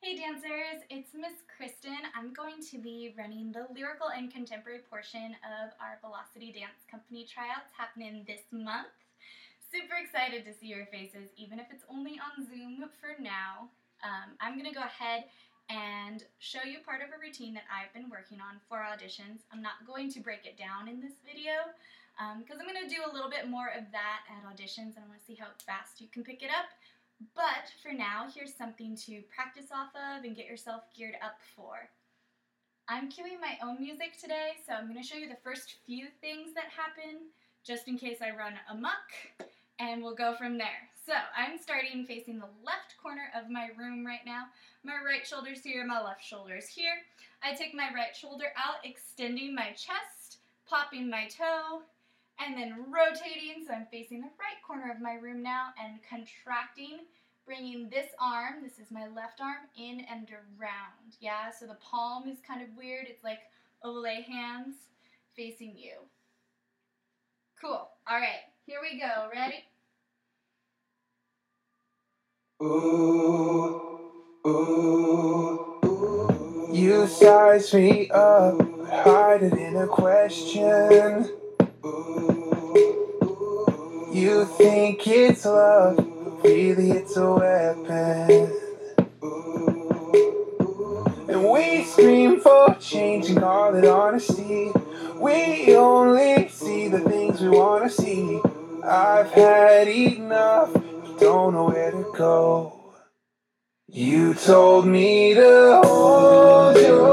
Hey dancers, it's Miss Kristen. I'm going to be running the lyrical and contemporary portion of our Velocity Dance Company tryouts happening this month. Super excited to see your faces, even if it's only on Zoom for now. I'm going to go ahead and show you part of a routine that I've been working on for auditions. I'm not going to break it down in this video because I'm going to do a little bit more of that at auditions and I want to see how fast you can pick it up. But for now, here's something to practice off of and get yourself geared up for. I'm cueing my own music today, so I'm going to show you the first few things that happen, just in case I run amok, and we'll go from there. So I'm starting facing the left corner of my room right now. My right shoulder's here, my left shoulder's here. I take my right shoulder out, extending my chest, popping my toe, and then rotating, so I'm facing the right corner of my room now, and contracting, bringing this arm, this is my left arm, in and around, yeah? So the palm is kind of weird, it's like Olay hands facing you. Cool, all right, here we go, ready? Ooh, ooh, ooh. You size me up, hide it in a question. You think it's love, but really it's a weapon. And we scream for change and call it honesty. We only see the things we want to see. I've had enough, but don't know where to go. You told me to hold your